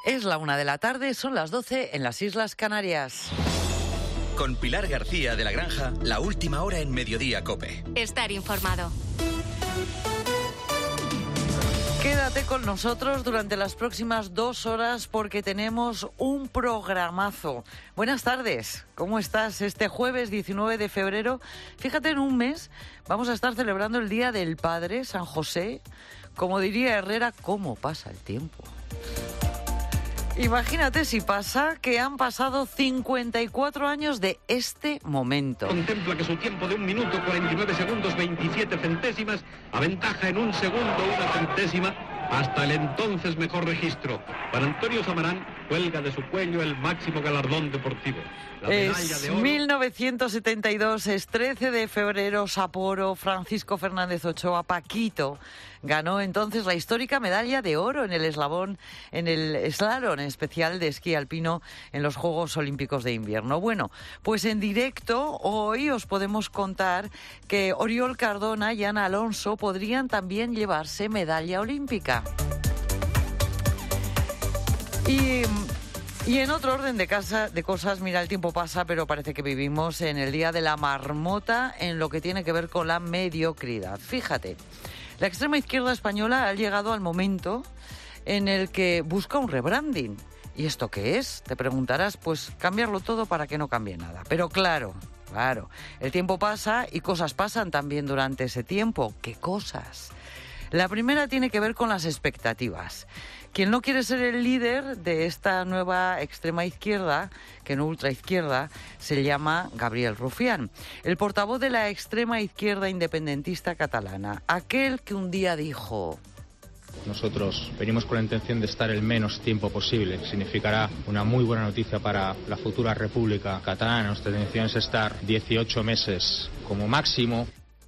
Es la 1 de la tarde, son las 12 en las Islas Canarias. Con Pilar García de la Granja, la última hora en Mediodía COPE. Estar informado. Quédate con nosotros durante las próximas 2 horas porque tenemos un programazo. Buenas tardes, ¿cómo estás? Este jueves 19 de febrero, fíjate, en un mes vamos a estar celebrando el Día del Padre, San José. Como diría Herrera, ¿cómo pasa el tiempo? Imagínate si pasa que han pasado 54 años de este momento. Contempla que su tiempo de 1 minuto 49 segundos 27 centésimas aventaja en 1 segundo 1 centésima hasta el entonces mejor registro. Para Antonio Zamarán cuelga de su cuello el máximo galardón deportivo. La medalla de oro. 1972, es 13 de febrero, Sapporo, Francisco Fernández Ochoa, Paquito, ganó entonces la histórica medalla de oro en el slalom especial de esquí alpino en los Juegos Olímpicos de Invierno. Bueno, pues en directo hoy os podemos contar que Oriol Cardona y Ana Alonso podrían también llevarse medalla olímpica. Y en otro orden de cosas, mira, el tiempo pasa, pero parece que vivimos en el Día de la Marmota en lo que tiene que ver con la mediocridad. Fíjate, la extrema izquierda española ha llegado al momento en el que busca un rebranding. ¿Y esto qué es? Te preguntarás, pues cambiarlo todo para que no cambie nada. Pero claro, el tiempo pasa y cosas pasan también durante ese tiempo. ¿Qué cosas? La primera tiene que ver con las expectativas. Quien no quiere ser el líder de esta nueva extrema izquierda, que no ultraizquierda, se llama Gabriel Rufián, el portavoz de la extrema izquierda independentista catalana, aquel que un día dijo: nosotros venimos con la intención de estar el menos tiempo posible. Significará una muy buena noticia para la futura República Catalana. Nuestra intención es estar 18 meses como máximo.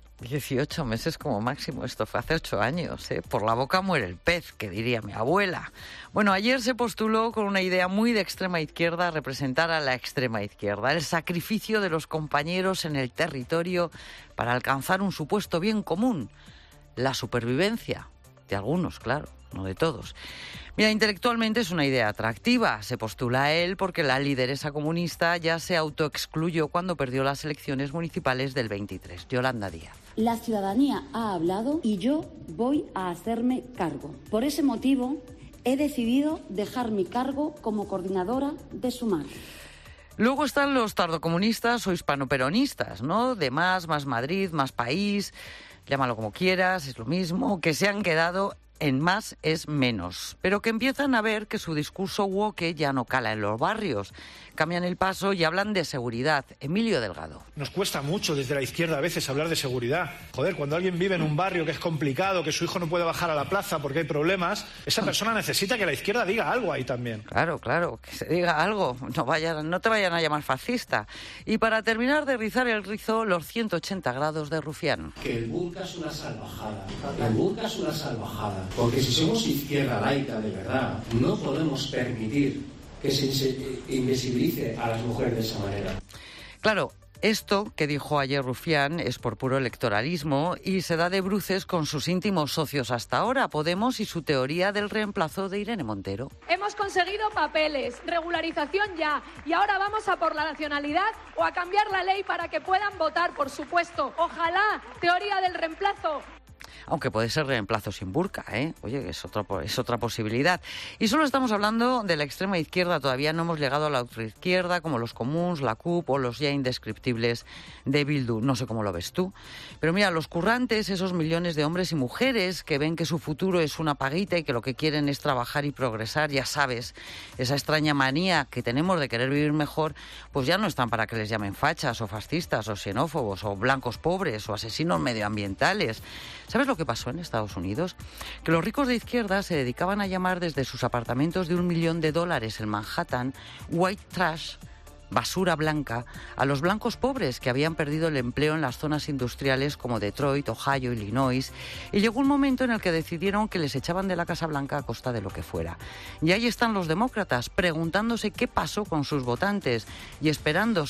18 meses como máximo, esto fue hace 8 años, ¿eh? Por la boca muere el pez, que diría mi abuela. Bueno, ayer se postuló con una idea muy de extrema izquierda, representar a la extrema izquierda, el sacrificio de los compañeros en el territorio para alcanzar un supuesto bien común, la supervivencia de algunos, claro, no de todos. Mira, intelectualmente es una idea atractiva. Se postula a él porque la lideresa comunista ya se autoexcluyó cuando perdió las elecciones municipales del 23. Yolanda Díaz. La ciudadanía ha hablado y yo voy a hacerme cargo. Por ese motivo, he decidido dejar mi cargo como coordinadora de Sumar. Luego están los tardocomunistas o hispanoperonistas, ¿no? De Más Madrid, Más País, llámalo como quieras, es lo mismo, que se han quedado en Más es menos, pero que empiezan a ver que su discurso woke ya no cala en los barrios. Cambian el paso y hablan de seguridad. Emilio Delgado. Nos cuesta mucho desde la izquierda a veces hablar de seguridad. Joder, cuando alguien vive en un barrio que es complicado, que su hijo no puede bajar a la plaza porque hay problemas, esa persona necesita que la izquierda diga algo ahí también. Claro, que se diga algo. No te vayan a llamar fascista. Y para terminar de rizar el rizo, los 180 grados de Rufián. Que el burka es una salvajada. El burka es una salvajada. Porque si somos izquierda laica de verdad, no podemos permitir que se invisibilice a las mujeres de esa manera. Claro, esto que dijo ayer Rufián es por puro electoralismo y se da de bruces con sus íntimos socios hasta ahora, Podemos y su teoría del reemplazo de Irene Montero. Hemos conseguido papeles, regularización ya, y ahora vamos a por la nacionalidad o a cambiar la ley para que puedan votar, por supuesto. Ojalá, teoría del reemplazo. Aunque puede ser reemplazo sin burka, ¿eh? Oye, es otra posibilidad. Y solo estamos hablando de la extrema izquierda, todavía no hemos llegado a la ultraizquierda, como los comuns, la CUP o los ya indescriptibles de Bildu. No sé cómo lo ves tú. Pero mira, los currantes, esos millones de hombres y mujeres que ven que su futuro es una paguita y que lo que quieren es trabajar y progresar, ya sabes, esa extraña manía que tenemos de querer vivir mejor, pues ya no están para que les llamen fachas o fascistas o xenófobos o blancos pobres o asesinos medioambientales. ¿Sabes lo que pasó en Estados Unidos? Que los ricos de izquierda se dedicaban a llamar desde sus apartamentos de $1 millón en Manhattan white trash, basura blanca, a los blancos pobres que habían perdido el empleo en las zonas industriales como Detroit, Ohio, Illinois, y llegó un momento en el que decidieron que les echaban de la Casa Blanca a costa de lo que fuera. Y ahí están los demócratas preguntándose qué pasó con sus votantes y esperando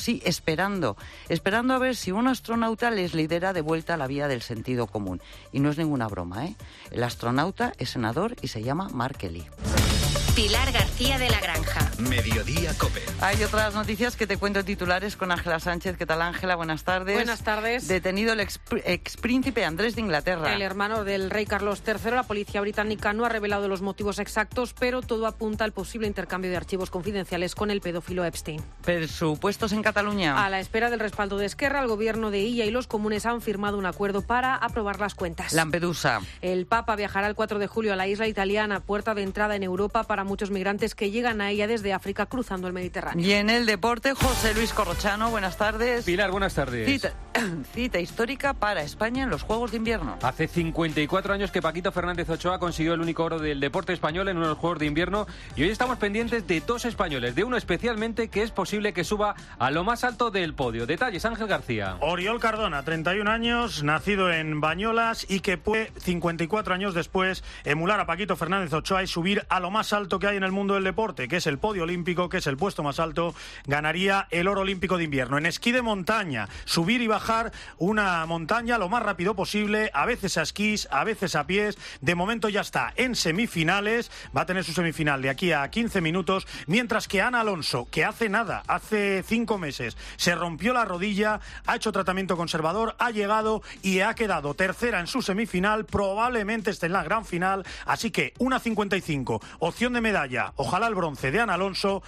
a ver si un astronauta les lidera de vuelta a la vía del sentido común. Y no es ninguna broma, ¿eh? El astronauta es senador y se llama Mark Kelly. Pilar García de la Granja. Mediodía COPE. Hay otras noticias que te cuento titulares con Ángela Sánchez. ¿Qué tal, Ángela? Buenas tardes. Buenas tardes. Detenido el expríncipe Andrés de Inglaterra. El hermano del rey Carlos III. La policía británica no ha revelado los motivos exactos, pero todo apunta al posible intercambio de archivos confidenciales con el pedófilo Epstein. Presupuestos en Cataluña. A la espera del respaldo de Esquerra, el gobierno de Illa y los comunes han firmado un acuerdo para aprobar las cuentas. Lampedusa. El Papa viajará el 4 de julio a la isla italiana, puerta de entrada en Europa para muchos migrantes que llegan a ella desde África cruzando el Mediterráneo. Y en el deporte, José Luis Corrochano, buenas tardes. Pilar, buenas tardes. Cita histórica para España en los Juegos de Invierno. Hace 54 años que Paquito Fernández Ochoa consiguió el único oro del deporte español en unos Juegos de Invierno y hoy estamos pendientes de dos españoles, de uno especialmente que es posible que suba a lo más alto del podio. Detalles, Ángel García. Oriol Cardona, 31 años, nacido en Bañolas y que puede 54 años después emular a Paquito Fernández Ochoa y subir a lo más alto que hay en el mundo del deporte, que es el podio olímpico, que es el puesto más alto. Ganaría el oro olímpico de invierno. En esquí de montaña, subir y bajar una montaña lo más rápido posible, a veces a esquís, a veces a pies. De momento ya está en semifinales, va a tener su semifinal de aquí a 15 minutos, mientras que Ana Alonso, que hace 5 meses, se rompió la rodilla, ha hecho tratamiento conservador, ha llegado y ha quedado tercera en su semifinal, probablemente esté en la gran final, así que 1.55, opción de medalla, ojalá el bronce de Ana Alonso,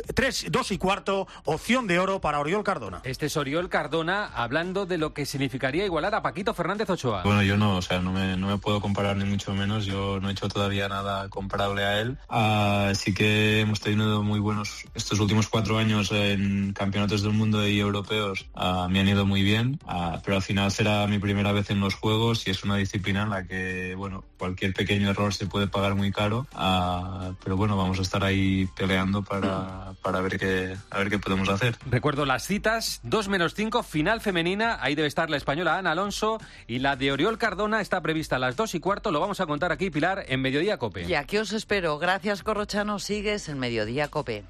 2 y cuarto, opción de oro para Oriol Cardona. Este es Oriol Cardona hablando de lo que significaría igualar a Paquito Fernández Ochoa. Bueno, yo no me puedo comparar ni mucho menos, yo no he hecho todavía nada comparable a él, así que hemos tenido muy buenos estos últimos 4 años en campeonatos del mundo y europeos, me han ido muy bien, pero al final será mi primera vez en los Juegos y es una disciplina en la que, bueno, cualquier pequeño error se puede pagar muy caro, pero bueno, vamos a estar ahí peleando para ver qué podemos hacer. Recuerdo las citas, 2-5, final femenina, ahí debe estar la española Ana Alonso y la de Oriol Cardona está prevista a las 2 y cuarto, lo vamos a contar aquí, Pilar, en Mediodía COPE. Y aquí os espero. Gracias, Corrochano, sigues en Mediodía COPE.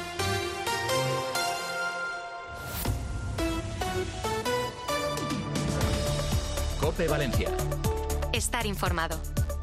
COPE Valencia. Estar informado.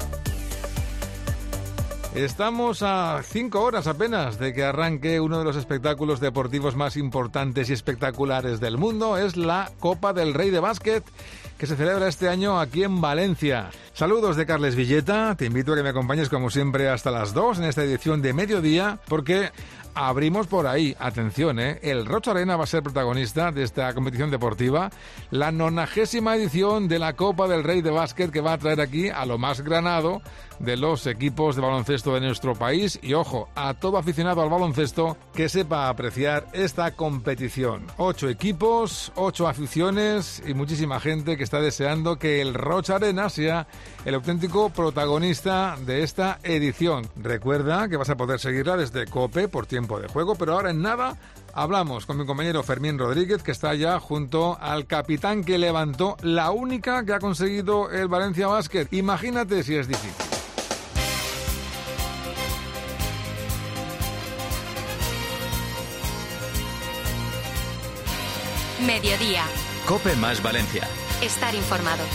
Estamos a 5 horas apenas de que arranque uno de los espectáculos deportivos más importantes y espectaculares del mundo. Es la Copa del Rey de Básquet, que se celebra este año aquí en Valencia. Saludos de Carles Villeta. Te invito a que me acompañes como siempre hasta las 2 en esta edición de Mediodía, porque abrimos por ahí. Atención, el Roig Arena va a ser protagonista de esta competición deportiva, la 90ª edición de la Copa del Rey de Básquet, que va a traer aquí a lo más granado de los equipos de baloncesto de nuestro país y, ojo, a todo aficionado al baloncesto que sepa apreciar esta competición. 8 equipos, 8 aficiones y muchísima gente que está deseando que el Roig Arena sea el auténtico protagonista de esta edición. Recuerda que vas a poder seguirla desde COPE por tiempo de juego, pero ahora en nada hablamos con mi compañero Fermín Rodríguez, que está ya junto al capitán que levantó la única que ha conseguido el Valencia Basket. Imagínate si es difícil. Mediodía. COPE más Valencia. Estar informado.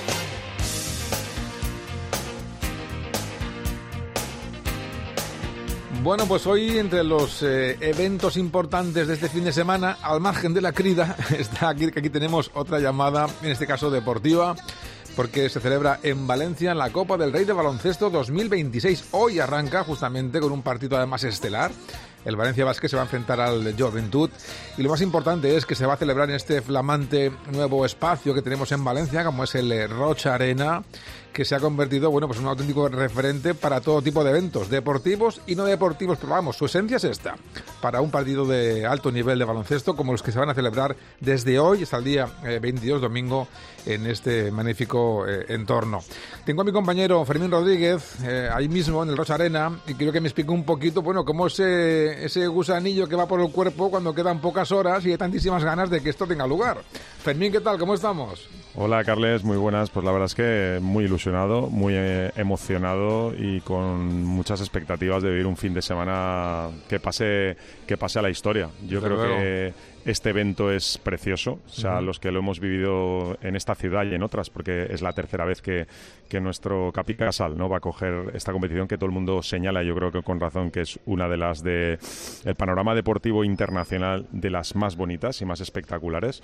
Bueno, pues hoy entre los eventos importantes de este fin de semana, al margen de la crida, está aquí, que aquí tenemos otra llamada, en este caso deportiva, porque se celebra en Valencia la Copa del Rey de Baloncesto 2026. Hoy arranca justamente con un partido además estelar. El Valencia Basket se va a enfrentar al Joventut y lo más importante es que se va a celebrar en este flamante nuevo espacio que tenemos en Valencia, como es el Roig Arena, que se ha convertido, bueno, pues en un auténtico referente para todo tipo de eventos, deportivos y no deportivos, pero vamos, su esencia es esta, para un partido de alto nivel de baloncesto como los que se van a celebrar desde hoy hasta el día 22, domingo, en este magnífico entorno. Tengo a mi compañero Fermín Rodríguez ahí mismo en el Roig Arena y quiero que me explique un poquito, bueno, cómo ese gusanillo que va por el cuerpo cuando quedan pocas horas y hay tantísimas ganas de que esto tenga lugar. Fermín, ¿qué tal? ¿Cómo estamos? Hola, Carles, muy buenas. Pues la verdad es que muy ilusionado, muy emocionado y con muchas expectativas de vivir un fin de semana que pase a la historia. Yo creo que este evento es precioso, o sea, los que lo hemos vivido en esta ciudad y en otras, porque es la tercera vez que nuestro Capi Casal, ¿no?, va a coger esta competición que todo el mundo señala, yo creo que con razón, que es una de las de el panorama deportivo internacional de las más bonitas y más espectaculares.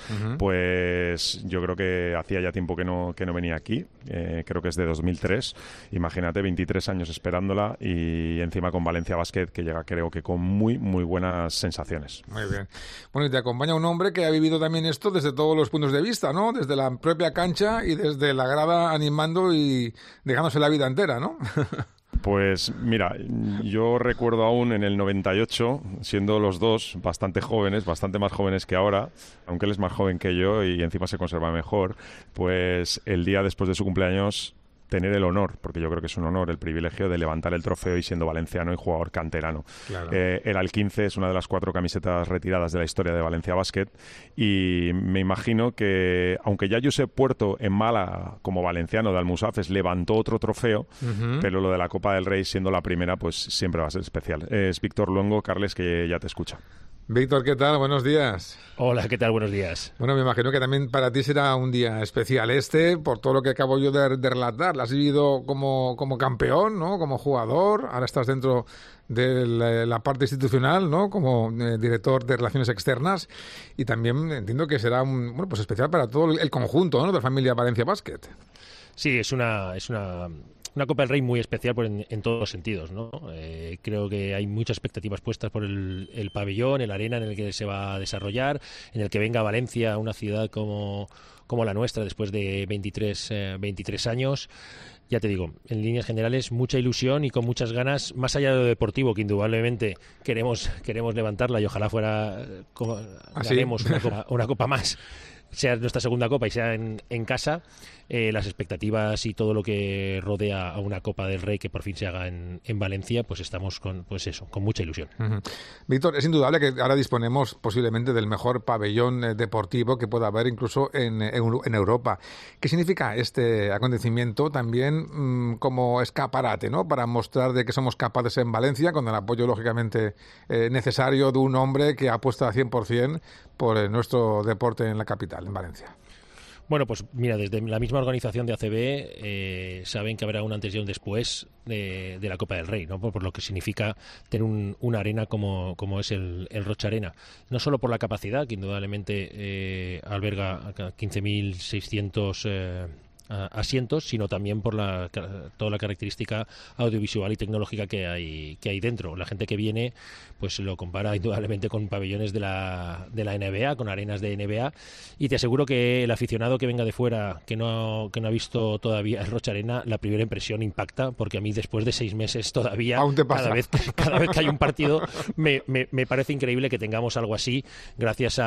Pues yo creo que hacía ya tiempo que no venía aquí, creo que es de 2003, imagínate, 23 años esperándola y encima con Valencia Basket, que llega creo que con muy buenas sensaciones. Muy bien. Bueno, y te acompaña un hombre que ha vivido también esto desde todos los puntos de vista, ¿no? Desde la propia cancha y desde la grada animando y dejándose la vida entera, ¿no? Pues mira, yo recuerdo aún en el 98, siendo los dos bastante jóvenes, bastante más jóvenes que ahora, aunque él es más joven que yo y encima se conserva mejor, pues el día después de su cumpleaños tener el honor, porque yo creo que es un honor, el privilegio de levantar el trofeo y siendo valenciano y jugador canterano. Claro. El al 15 es una de las 4 camisetas retiradas de la historia de Valencia Basket y me imagino que, aunque ya Josep Puerto en Málaga, como valenciano de Almusafes, levantó otro trofeo, pero lo de la Copa del Rey siendo la primera, pues siempre va a ser especial. Es Víctor Luengo, Carles, que ya te escucha. Víctor, ¿qué tal? Buenos días. Hola, ¿qué tal? Buenos días. Bueno, me imagino que también para ti será un día especial por todo lo que acabo yo de relatar. Lo has vivido como campeón, ¿no? Como jugador, ahora estás dentro de la parte institucional, ¿no? Como director de Relaciones Externas, y también entiendo que será pues especial para todo el conjunto, ¿no?, de la familia Valencia Basket. Sí, es una Copa del Rey muy especial en todos los sentidos, ¿no? Creo que hay muchas expectativas puestas por el pabellón, el arena en el que se va a desarrollar, en el que venga Valencia, una ciudad como la nuestra, después de 23 años. Ya te digo, en líneas generales, mucha ilusión y con muchas ganas, más allá de lo deportivo, que indudablemente queremos levantarla y ojalá ganemos una copa más, sea nuestra segunda copa y sea en casa. Las expectativas y todo lo que rodea a una Copa del Rey que por fin se haga en Valencia, pues estamos con mucha ilusión. Víctor, es indudable que ahora disponemos posiblemente del mejor pabellón deportivo que pueda haber incluso en Europa. ¿Qué significa este acontecimiento también como escaparate, ¿no?, para mostrar de que somos capaces en Valencia, con el apoyo lógicamente necesario de un hombre que apuesta 100% por nuestro deporte en la capital, en Valencia? Bueno, pues mira, desde la misma organización de ACB saben que habrá un antes y un después de la Copa del Rey, ¿no? Por lo que significa tener una arena como es el Rocha Arena. No solo por la capacidad, que indudablemente alberga 15.600 asientos, sino también por toda la característica audiovisual y tecnológica que hay dentro. La gente que viene pues lo compara indudablemente con pabellones de la NBA, con arenas de NBA, y te aseguro que el aficionado que venga de fuera, que no ha visto todavía el Rocha Arena, la primera impresión impacta, porque a mí después de 6 meses todavía, aún te pasa. Cada vez que hay un partido me parece increíble que tengamos algo así, gracias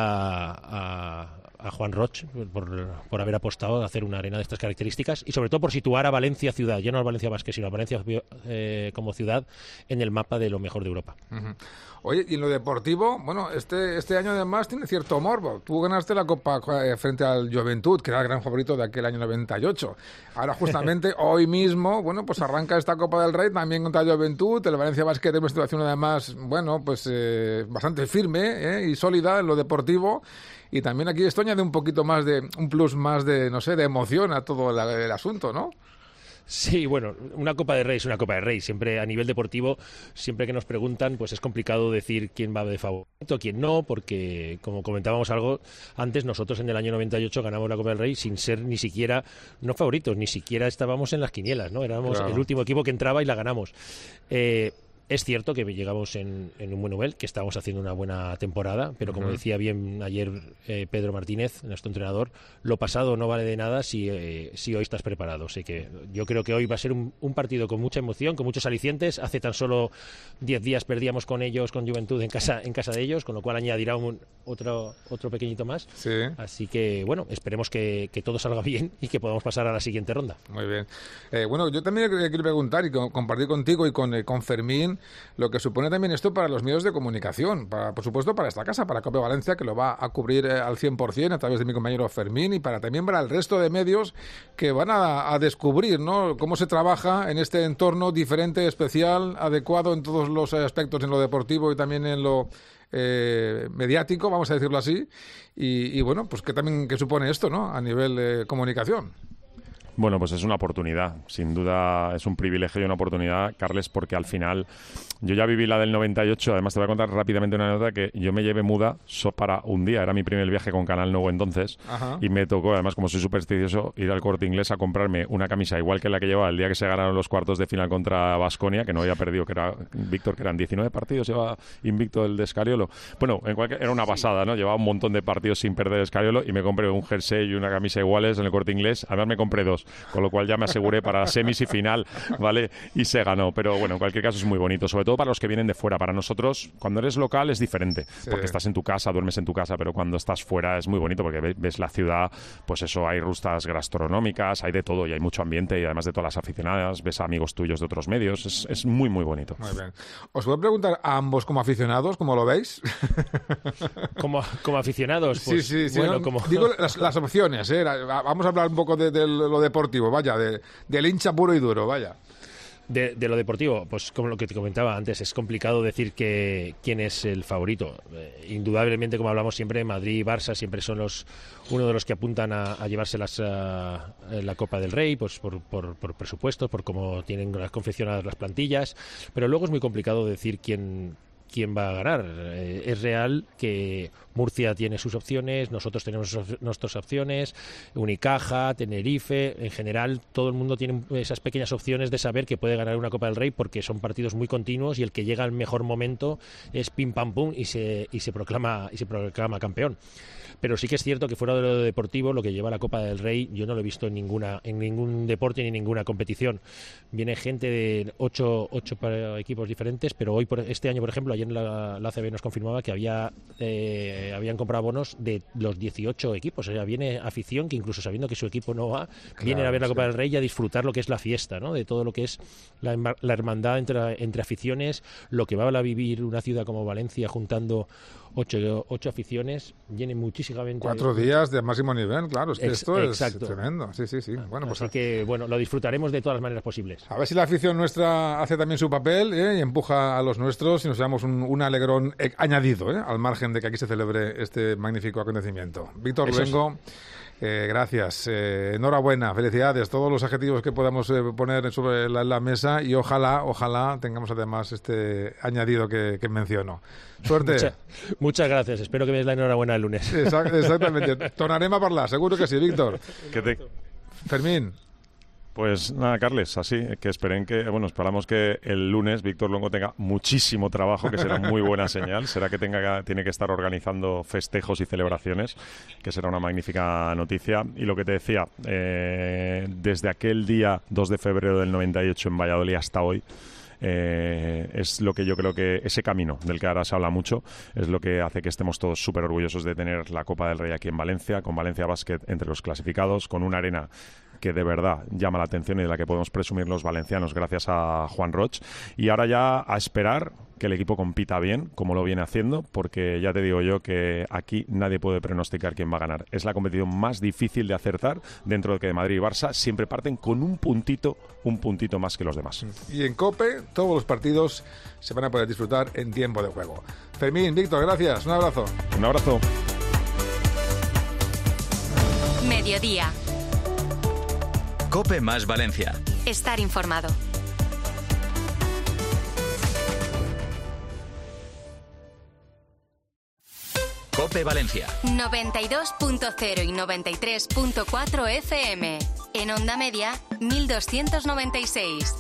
a Juan Roch por haber apostado a hacer una arena de estas características y sobre todo por situar a Valencia ciudad, ya no a Valencia Basket, sino a Valencia como ciudad en el mapa de lo mejor de Europa. Oye, y en lo deportivo, bueno, este año además tiene cierto morbo. Tú ganaste la Copa frente al Joventut, que era el gran favorito de aquel año 98. Ahora justamente hoy mismo, bueno, pues arranca esta Copa del Rey también contra el Joventut. El Valencia Basket es una situación además, bueno, pues bastante firme y sólida en lo deportivo. Y también aquí esto añade un poquito más un plus más de, no sé, de emoción a todo el asunto, ¿no? Sí, bueno, una Copa de Rey es una Copa de Rey. Siempre a nivel deportivo, siempre que nos preguntan, pues es complicado decir quién va de favorito, quién no, porque como comentábamos algo antes, nosotros en el año 98 ganamos la Copa del Rey sin ser ni siquiera, no favoritos, ni siquiera estábamos en las quinielas, ¿no? Éramos el último equipo que entraba y la ganamos. Es cierto que llegamos en un buen nivel, que estábamos haciendo una buena temporada, pero como decía bien ayer Pedro Martínez, nuestro entrenador, lo pasado no vale de nada si hoy estás preparado. Así que yo creo que hoy va a ser un partido con mucha emoción, con muchos alicientes. Hace tan solo 10 días perdíamos con ellos, con Juventud en casa de ellos, con lo cual añadirá otro pequeñito más. Sí. Así que, bueno, esperemos que todo salga bien y que podamos pasar a la siguiente ronda. Muy bien. Bueno, yo también quiero preguntar y compartir contigo y con Fermín lo que supone también esto para los medios de comunicación, por supuesto para esta casa, para COPE Valencia, que lo va a cubrir al 100% a través de mi compañero Fermín, y también para el resto de medios que van a descubrir, ¿no?, cómo se trabaja en este entorno diferente, especial, adecuado en todos los aspectos, en lo deportivo y también en lo mediático, vamos a decirlo así, y bueno, pues ¿qué supone esto, ¿no?, a nivel de comunicación? Bueno, pues es una oportunidad, sin duda es un privilegio y una oportunidad, Carles, porque al final yo ya viví la del 98, además te voy a contar rápidamente una nota que yo me llevé muda para un día, era mi primer viaje con Canal Nuevo entonces, y me tocó, además como soy supersticioso, ir al Corte Inglés a comprarme una camisa igual que la que llevaba el día que se ganaron los cuartos de final contra Baskonia, que no había perdido, que era Víctor, que eran 19 partidos, llevaba invicto el de Scariolo. Bueno, era una pasada, ¿no? Llevaba un montón de partidos sin perder Scariolo y me compré un jersey y una camisa iguales en el Corte Inglés, además me compré dos, con lo cual ya me aseguré para semis y final, ¿vale? Y se ganó, pero bueno, en cualquier caso es muy bonito, sobre todo para los que vienen de fuera. Para nosotros, cuando eres local es diferente, porque estás en tu casa, duermes en tu casa, pero cuando estás fuera es muy bonito porque ves la ciudad, pues eso, hay rustas gastronómicas, hay de todo y hay mucho ambiente y además de todas las aficionadas, ves a amigos tuyos de otros medios, es muy, muy bonito. Muy bien. Os voy a preguntar a ambos como aficionados, ¿cómo lo veis? Como aficionados, pues, sí, bueno, no, digo las opciones, vamos a hablar un poco de lo deportivo, vaya, del hincha puro y duro, vaya. De lo deportivo, pues como lo que te comentaba antes, es complicado decir quién es el favorito. Indudablemente, como hablamos siempre, Madrid y Barça siempre son uno de los que apuntan a llevarse la Copa del Rey, pues por presupuestos, por cómo tienen confeccionadas las plantillas, pero luego es muy complicado decir quién va a ganar. Es real que Murcia tiene sus opciones, nosotros tenemos nuestras opciones, Unicaja, Tenerife, en general todo el mundo tiene esas pequeñas opciones de saber que puede ganar una Copa del Rey porque son partidos muy continuos y el que llega al mejor momento es pim pam pum y se proclama campeón. Pero sí que es cierto que fuera de lo deportivo, lo que lleva la Copa del Rey yo no lo he visto en ningún deporte ni en ninguna competición. Viene gente de 8 equipos diferentes, pero este año, por ejemplo, ayer la ACB nos confirmaba que habían comprado bonos de los 18 equipos. O sea, viene afición que incluso sabiendo que su equipo no va, vienen a ver la Copa del Rey y a disfrutar lo que es la fiesta, ¿no? De todo lo que es la hermandad entre aficiones, lo que va a vivir una ciudad como Valencia juntando 8 aficiones, viene muchísima gente. 4 días de máximo nivel, claro, es que esto exacto. Es tremendo. Sí. Bueno, pues así que, bueno, lo disfrutaremos de todas las maneras posibles. A ver si la afición nuestra hace también su papel y empuja a los nuestros y nos llevamos un alegrón añadido, al margen de que aquí se celebre este magnífico acontecimiento. Víctor Luengo, gracias, enhorabuena, felicidades, todos los adjetivos que podamos poner sobre la mesa y ojalá tengamos además este añadido que menciono. Suerte. Muchas gracias, espero que me des la enhorabuena el lunes. Exactamente, tornarem a parlar, seguro que sí, Víctor. Fermín. Pues nada, Carles, así que esperamos que el lunes Víctor Luengo tenga muchísimo trabajo, que será muy buena señal. Será que tiene que estar organizando festejos y celebraciones, que será una magnífica noticia. Y lo que te decía, desde aquel día 2 de febrero del 98 en Valladolid hasta hoy, es lo que yo creo que ese camino del que ahora se habla mucho es lo que hace que estemos todos súper orgullosos de tener la Copa del Rey aquí en Valencia, con Valencia Basket entre los clasificados, con una arena que de verdad llama la atención y de la que podemos presumir los valencianos gracias a Juan Roch. Y ahora ya a esperar que el equipo compita bien, como lo viene haciendo, porque ya te digo yo que aquí nadie puede pronosticar quién va a ganar. Es la competición más difícil de acertar, dentro de que Madrid y Barça siempre parten con un puntito más que los demás. Y en COPE todos los partidos se van a poder disfrutar en tiempo de juego. Fermín, Víctor, gracias. Un abrazo. Un abrazo. Mediodía. COPE más Valencia. Estar informado. COPE Valencia. 92.0 y 93.4 FM. En onda media, 1296.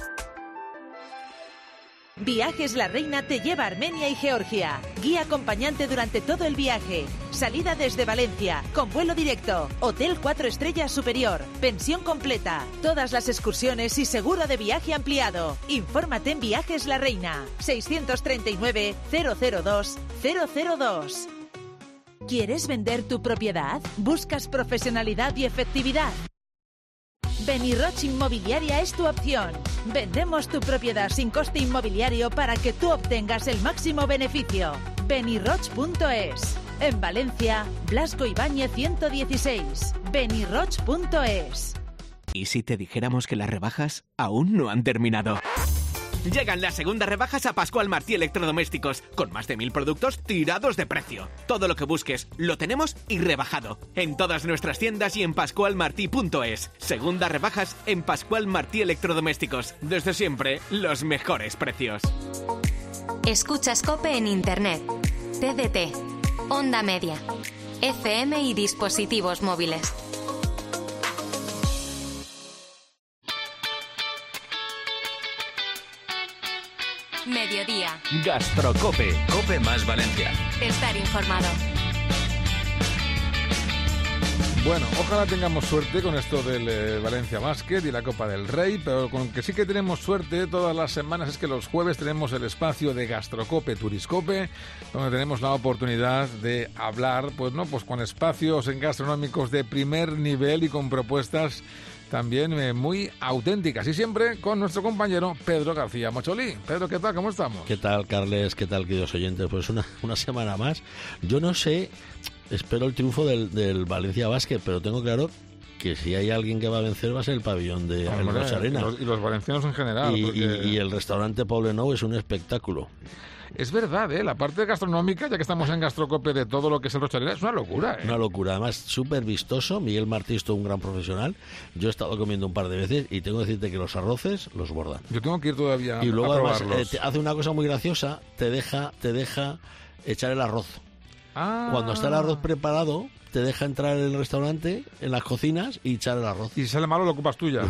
Viajes La Reina te lleva a Armenia y Georgia. Guía acompañante durante todo el viaje. Salida desde Valencia, con vuelo directo. Hotel 4 estrellas superior. Pensión completa. Todas las excursiones y seguro de viaje ampliado. Infórmate en Viajes La Reina. 639 002 002. ¿Quieres vender tu propiedad? ¿Buscas profesionalidad y efectividad? Beniroch Inmobiliaria es tu opción. Vendemos tu propiedad sin coste inmobiliario para que tú obtengas el máximo beneficio. Beniroch.es. En Valencia, Blasco Ibáñez 116. Beniroch.es. ¿Y si te dijéramos que las rebajas aún no han terminado? Llegan las segundas rebajas a Pascual Martí Electrodomésticos, con más de 1000 productos tirados de precio. Todo lo que busques lo tenemos y rebajado. En todas nuestras tiendas y en pascualmartí.es. Segundas rebajas en Pascual Martí Electrodomésticos. Desde siempre, los mejores precios. Escuchas COPE en Internet, TDT, Onda Media, FM y dispositivos móviles. Mediodía. Gastrocope. Cope más Valencia. Estar informado. Bueno, ojalá tengamos suerte con esto del Valencia Basket y la Copa del Rey, pero con que sí que tenemos suerte todas las semanas es que los jueves tenemos el espacio de Gastrocope, Turiscope, donde tenemos la oportunidad de hablar, pues con espacios gastronómicos de primer nivel y con propuestas también muy auténticas, y siempre con nuestro compañero Pedro García Mocholí. Pedro, ¿qué tal? ¿Cómo estamos? ¿Qué tal, Carles? ¿Qué tal, queridos oyentes? Pues una semana más. Yo no sé, espero el triunfo del Valencia Basket, pero tengo claro que si hay alguien que va a vencer va a ser el pabellón de el Roig Arena. Y los valencianos en general. Y el restaurante Poblenou es un espectáculo. Es verdad, la parte gastronómica, ya que estamos en Gastrocope, de todo lo que es el Roig Arena, es una locura. Una locura, además súper vistoso. Miguel Martí es todo un gran profesional. Yo he estado comiendo un par de veces y tengo que decirte que los arroces los bordan. Yo tengo que ir todavía y luego a además probarlos. Hace una cosa muy graciosa, te deja echar el arroz. Cuando está el arroz preparado, te deja entrar en el restaurante, en las cocinas, y echar el arroz. Y si sale malo, lo ocupas tuya.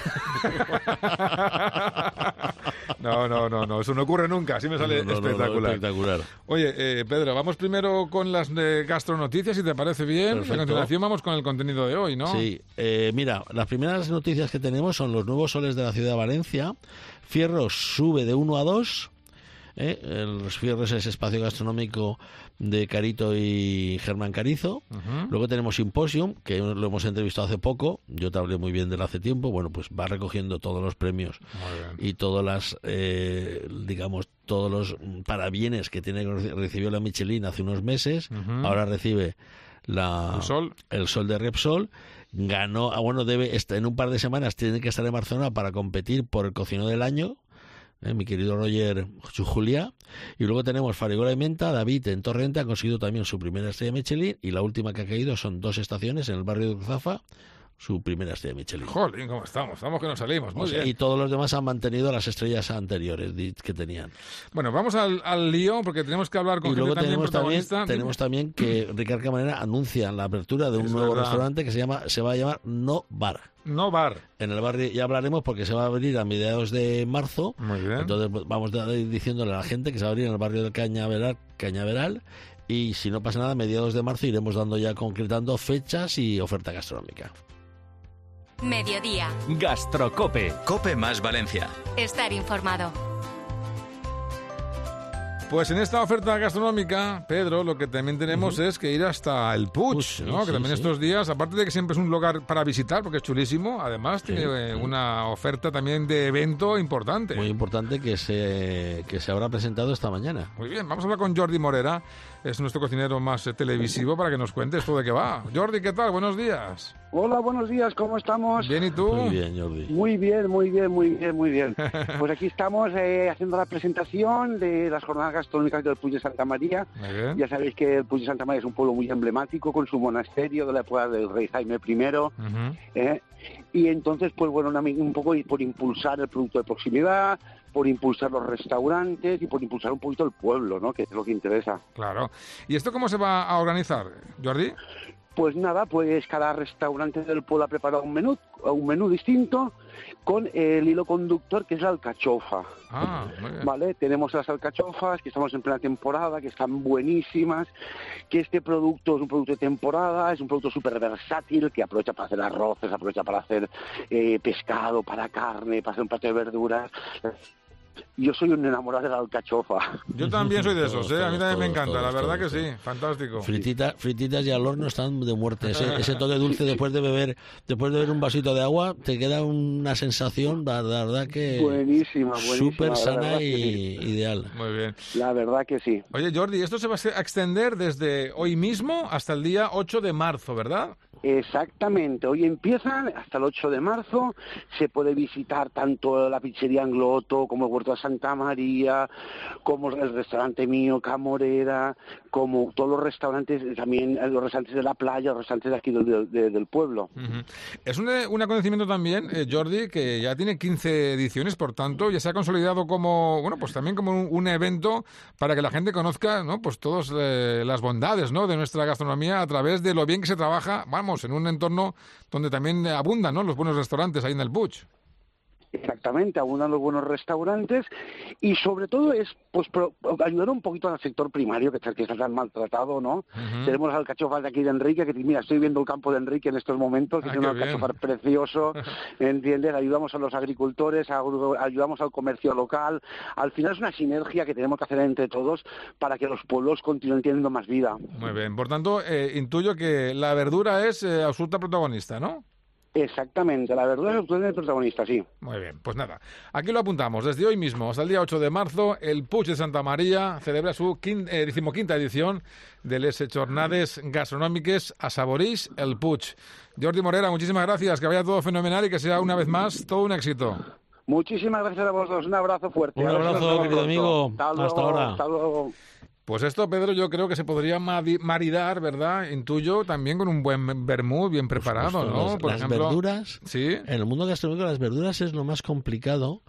No, eso no ocurre nunca, así me sale espectacular. Espectacular. Oye, Pedro, vamos primero con las gastronoticias, si te parece bien. Perfecto. A continuación vamos con el contenido de hoy, ¿no? Sí, mira, las primeras noticias que tenemos son los nuevos soles de la ciudad de Valencia. Fierros sube de 1 a 2. Los Fierros es espacio gastronómico de Carito y Germán Carizo. Luego tenemos Symposium, que lo hemos entrevistado hace poco. Yo te hablé muy bien de él hace tiempo. Bueno, pues va recogiendo todos los premios y todas las, todos los parabienes que recibió la Michelin hace unos meses. Ahora recibe el Sol de Repsol. Ganó, debe en un par de semanas tiene que estar en Barcelona para competir por el cocinero del año. Mi querido Roger Julia. Y luego tenemos Farigola y Menta. David en Torrente ha conseguido también su primera estrella Michelin, y la última que ha caído son 2 estaciones en el barrio de Urzafa, su primera estrella Michelin. Jolín, ¿cómo estamos? Estamos que nos salimos. Muy bien. Y todos los demás han mantenido las estrellas anteriores que tenían. Bueno, vamos al lío, porque tenemos que hablar con gente también protagonista. Tenemos también que Ricard Camarena anuncia la apertura de un nuevo restaurante que se va a llamar No Bar. No Bar. En el barrio ya hablaremos, porque se va a abrir a mediados de marzo. Muy bien. Entonces vamos a ir diciéndole a la gente que se va a abrir en el barrio del Cañaveral, y si no pasa nada, a mediados de marzo iremos dando ya concretando fechas y oferta gastronómica. Mediodía. Gastrocope. Cope más Valencia. Estar informado. Pues en esta oferta gastronómica, Pedro, lo que también tenemos es que ir hasta el Puig, ¿no? Que también estos días, aparte de que siempre es un lugar para visitar, porque es chulísimo, además tiene una oferta también de evento importante. Muy importante que se habrá presentado esta mañana. Muy bien, vamos a hablar con Jordi Morera, es nuestro cocinero más televisivo, para que nos cuente esto de qué va. Jordi, ¿qué tal? Buenos días. Hola, buenos días, ¿cómo estamos? Bien, ¿y tú? Muy bien, Jordi. Muy bien. Pues aquí estamos haciendo la presentación de las jornadas gastronómicas del Puig de Santa María. Ya sabéis que el Puig de Santa María es un pueblo muy emblemático, con su monasterio de la época del rey Jaime I. Y entonces, pues bueno, un poco por impulsar el producto de proximidad, por impulsar los restaurantes y por impulsar un poquito el pueblo, ¿no? Que es lo que interesa. Claro. ¿Y esto cómo se va a organizar, Jordi? Pues nada, pues cada restaurante del pueblo ha preparado un menú distinto, con el hilo conductor que es la alcachofa. Muy bien. ¿Vale? Tenemos las alcachofas, que estamos en plena temporada, que están buenísimas, que este producto es un producto de temporada, es un producto súper versátil, que aprovecha para hacer arroces, aprovecha para hacer pescado, para carne, para hacer un plato de verduras. Yo soy un enamorado de la alcachofa. Yo también soy de esos, A mí también me encanta, la verdad que sí, fantástico. Frititas y al horno están de muerte. Ese toque dulce después de beber un vasito de agua, te queda una sensación, la verdad que buenísima, súper sana y ideal. Muy bien. La verdad que sí. Oye, Jordi, esto se va a extender desde hoy mismo hasta el día 8 de marzo, ¿verdad? Exactamente, hoy empiezan hasta el 8 de marzo, se puede visitar tanto la pizzería Angloto como el Huerto de Santa María, como el restaurante mío, Camorera, como todos los restaurantes, también los restaurantes de la playa, los restaurantes de aquí del pueblo. Es un acontecimiento también, Jordi, que ya tiene 15 ediciones, por tanto, ya se ha consolidado como, bueno, pues también como un evento para que la gente conozca, ¿no? Pues todas las bondades, ¿no? De nuestra gastronomía a través de lo bien que se trabaja, vamos, en un entorno donde también abundan, ¿no? Los buenos restaurantes ahí en el Puig. Exactamente, abundan los buenos restaurantes y sobre todo es pues ayudar un poquito al sector primario que está tan maltratado, ¿no? Tenemos alcachofas de aquí de Enrique, que mira, estoy viendo el campo de Enrique en estos momentos, que tiene un alcachofar precioso, ¿entiendes? Ayudamos a los agricultores, ayudamos al comercio local, al final es una sinergia que tenemos que hacer entre todos para que los pueblos continúen teniendo más vida. Muy bien, por tanto, intuyo que la verdura es absoluta protagonista, ¿no? Exactamente, la verdura es el protagonista, sí. Muy bien, pues nada, aquí lo apuntamos. Desde hoy mismo hasta el día 8 de marzo, el Puig de Santa María celebra su 15ª edición de les Jornades Gastronòmiques Assaboreix el Puig. Jordi Morera, muchísimas gracias, que vaya todo fenomenal y que sea una vez más todo un éxito. Muchísimas gracias a vosotros, un abrazo fuerte. Un abrazo, querido amigo, hasta ahora. Hasta luego. Pues esto, Pedro, yo creo que se podría maridar, ¿verdad? Intuyo también con un buen vermut bien preparado, ¿no? Por ejemplo, las verduras, ¿sí? En el mundo gastronómico las verduras es lo más complicado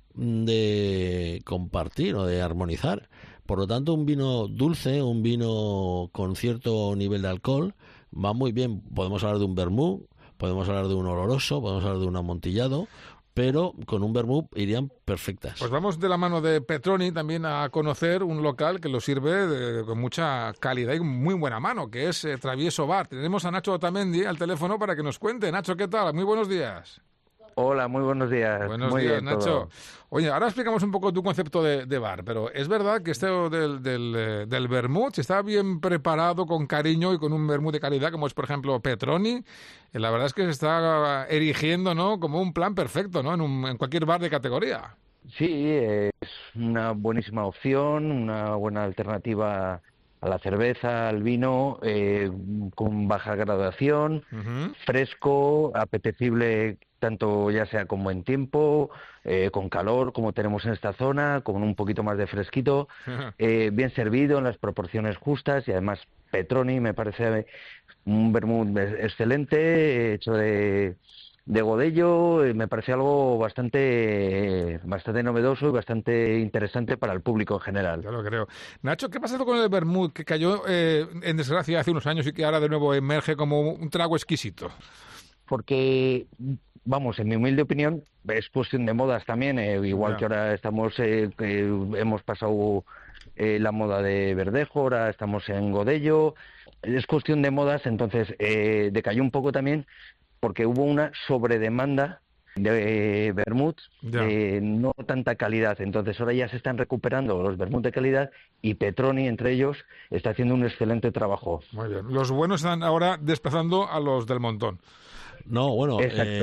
de compartir o de armonizar. Por lo tanto, un vino dulce, un vino con cierto nivel de alcohol, va muy bien. Podemos hablar de un vermut, podemos hablar de un oloroso, podemos hablar de un amontillado, pero con un vermut irían perfectas. Pues vamos de la mano de Petroni también a conocer un local que lo sirve con mucha calidad y muy buena mano, que es Travieso Bar. Tenemos a Nacho Otamendi al teléfono para que nos cuente. Nacho, ¿qué tal? Muy buenos días. Hola, muy buenos días. Buenos muy días, bien, Nacho. todo. Oye, ahora explicamos un poco tu concepto de bar, pero es verdad que este del vermut, si está bien preparado, con cariño y con un vermut de calidad, como es, por ejemplo, Petroni, la verdad es que se está erigiendo, ¿no?, como un plan perfecto, ¿no?, en cualquier bar de categoría. Sí, es una buenísima opción, una buena alternativa a la cerveza, al vino, con baja graduación, fresco, apetecible tanto ya sea con buen tiempo, con calor como tenemos en esta zona, con un poquito más de fresquito, bien servido en las proporciones justas y además Petroni me parece un vermut excelente, hecho de Godello, me parece algo bastante novedoso y bastante interesante para el público en general. Yo lo creo. Nacho, ¿qué pasa con el vermut que cayó en desgracia hace unos años y que ahora de nuevo emerge como un trago exquisito? Porque, vamos, en mi humilde opinión, es cuestión de modas también, igual que ahora estamos, hemos pasado la moda de Verdejo, ahora estamos en Godello, es cuestión de modas, entonces decayó un poco también porque hubo una sobredemanda de vermut de no tanta calidad, entonces ahora ya se están recuperando los vermut de calidad y Petroni entre ellos está haciendo un excelente trabajo. Muy bien, los buenos están ahora desplazando a los del montón. No, bueno,